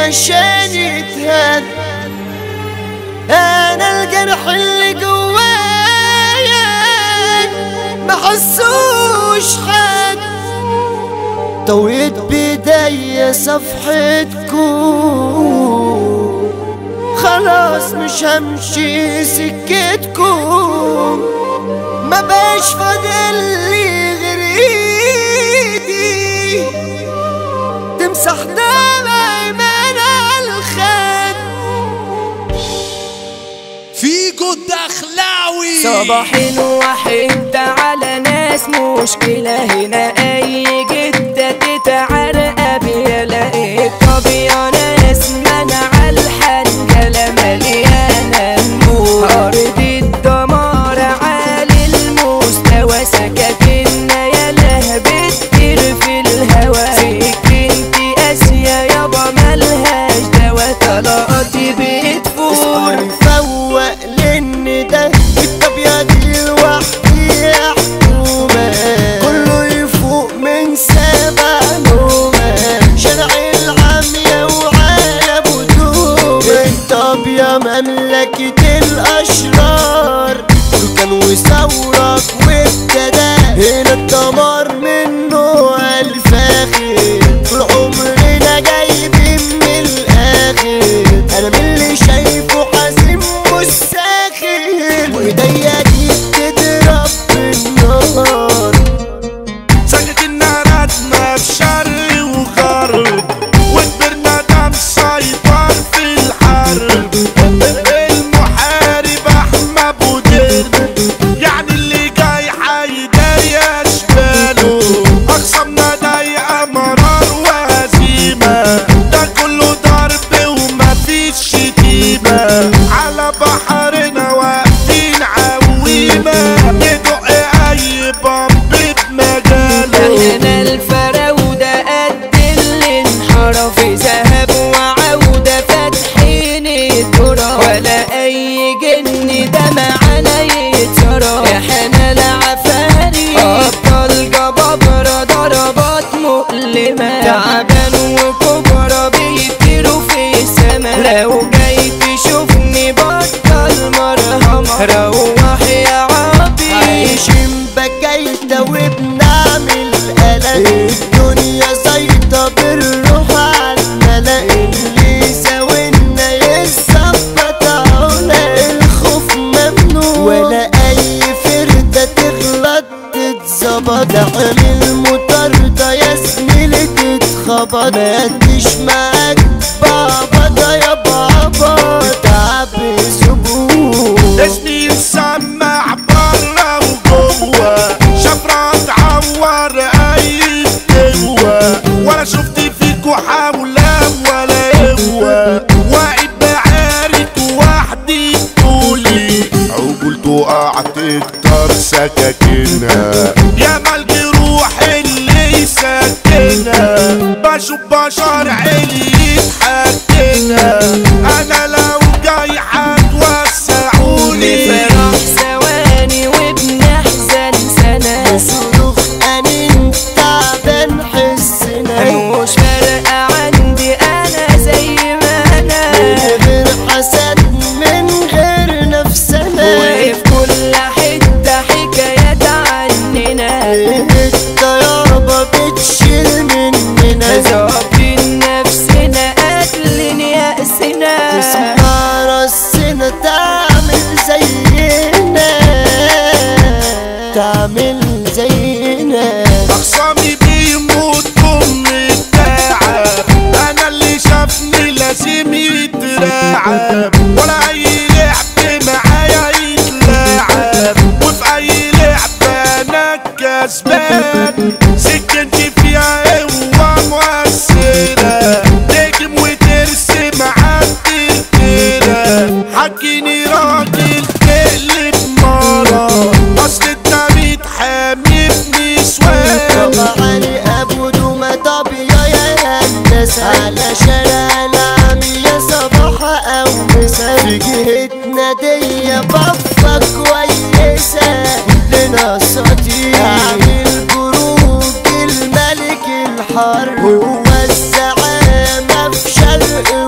عشان يتهد. انا الجرح اللي جوايا محسوش حد. طويت بداية صفحتكم خلاص مش همشي سكتكم. ما بقاش فاضل لي غير ايدي تمسح دمعي من الخد. فيجو الدخلاوي صباحين واحد على ناس مشكلة هنا. اي جدة تتعرقب يلاقيك. طب يا ناس منع الحنجلة مليانة نمور. ارض الدمار عالي المستوى سكاكنا ياله بتطير في الهوا. سكنتي قاسية يابا ملهاش دوا. طلقاتي بتفور مفوق لان ده الطبيعة دي لوحدي يا حكومة. كله يفوق من سبع نومة. شارع العمية وعلى بدومة. الطبيعة مملكة الأشرار. بركان وثورك وابتدى هنا الدمار من نوع الفاخر. طول عمرنا جايبين من الآخر. أنا من اللي شايفه حازم مستاخر. وإيديا دي بتضرب بالنار. سكت الناراتنا بشر وغرب. وكبرنا ده مسيطر في الحرب. المحارب احمى بودر. يعني اللي جاي حيداري اشباله. اخصامنا ضيقه مرار وهزيمه. ده كله ضرب ومفيش شتيمه. على بحرنا واقفين عويمه. ندق اي بمب بمجاله. هنا الفراودة قد اللي انحرف. ذهب وعودة فاتحين التراب. ولا اي جن ده معانا يتصرف. احنا العفاري ابطال جبابرة ضربات مؤلمة. تعبان وكبرى بيطيروا في السما. لو جاي تشوفني بطل مرهمة. روح يا عبي عايشين بكايدة وبنعمل قلق. الدنيا زيطة بالروح عالملأ. اللي ساوينا يثبت عنا. الخوف ممنوع ولا أي فردة تغلط تتظبط. اعمل مطاردة يا زميلي تتخبط. ماديش معاك بابا يا بابا تعب زبون. اسمي مسمع برا وجوه. شفرة تعور اي قوة. ولا شفت فيكوا حولة ولا قوة. واقف بعارك وحدي طولي. عقول تقع تكتر سكاكينها. يا مال جروح اللي يسكنها. بشوف بشر عيني يتحكنها. انا لو جاي هتوسعوني. نفرح ثواني وبنحزن سنة. صاروخ أنين تعبان حسنا. مش فارقة عندي أنا زي ما أنا. من غير حسد من غير نفسنا. وفي كل حتة حكايات عننا. الطيابة بتشيل مننا. ظابطين نفسنا قاتلين يأسنا. تسمع راسنا تعمل زينا. تعمل زينا. اخصامي بيموتوا من التعب. انا اللي شافني لازم يترعب. ولا اي لعب معايا يتلعب. وفي اي لعبة انا كسبان. سكنتي فيها قوة مؤثرة. تهجم وترسم عالترتيرة. حكيني راجل تقلب مرة. اصل انت بتحامي بنسوان. طبعا ابو دوما طبيعي يا هندسة. على شارع العمية صباحة او مساء. في جهتنا دي بفة كويسة. كلنا ساطين. عامل جروب الملك الحر. هو الزعامة في شرق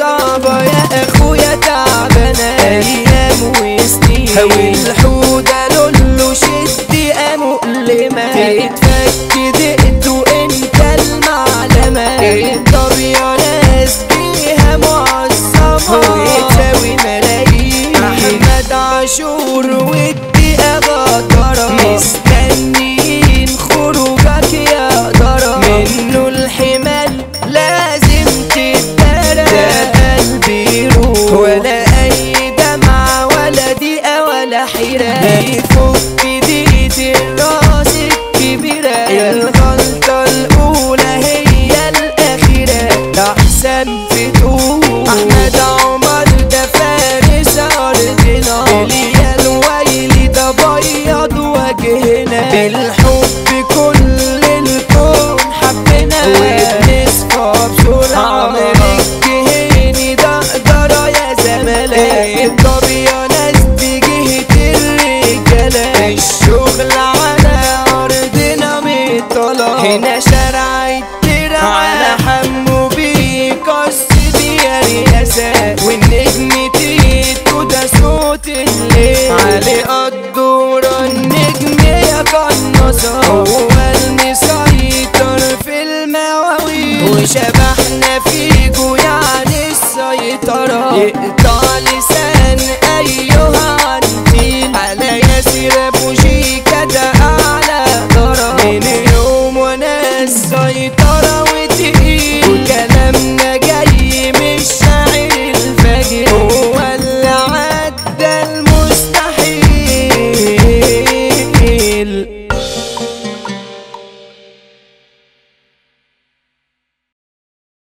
صعبة يا اخويا تعبانة ايام وسنين والحودة لولو شدي مؤلمة تتفك دقت وانت المعلمة